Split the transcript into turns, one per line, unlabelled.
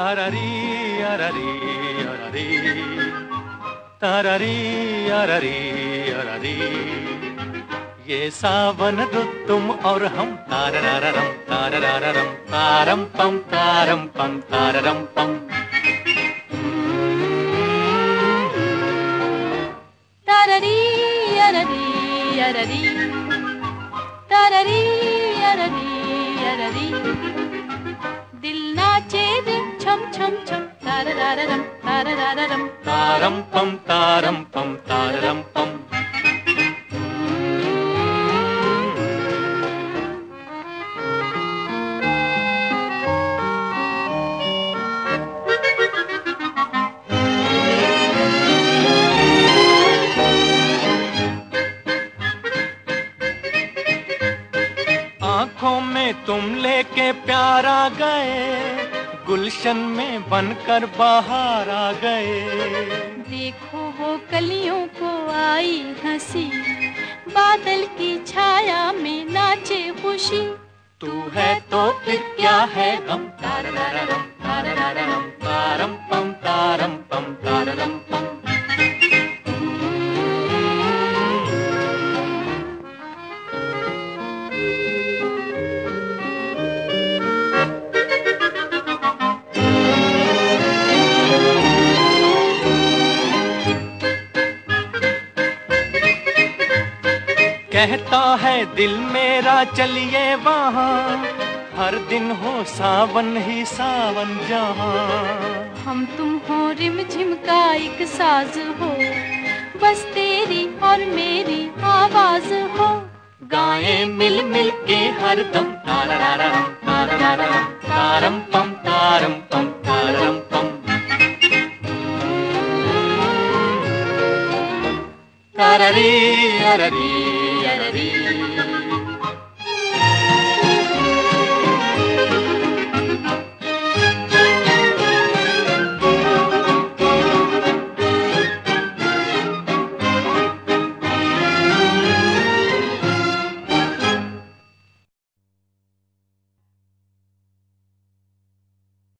तारारी अरारी अरारी, तारारी अरारी अरारी। ये सावन रुत तुम और हम, तारारारम तारारारम तारम पम तारम पम।
तारारी अरारी अरारी, तारारी अरारी अरारी। दिल नाचे रे छम छम छम, तारारारम तारारारम
तारम पम तारम पम। आँखों में तुम लेके प्यार आ गए, गुलशन में बनकर बाहर आ गए।
देखो हो कलियों को आई हंसी, बादल की छाया में नाचे खुशी।
तू है तो फिर क्या है गम, तारारारम तारारारम तारम पम तारम पम। कहता है दिल मेरा चलिए वहाँ, हर दिन हो सावन ही सावन जहाँ।
हम तुम हो रिम झिम का एक साज हो, बस तेरी और मेरी आवाज हो।
गाएं मिल मिल के हर दम, तारारारम तारारारम तारम पम तारम पम। तारारी अरारी अरारी।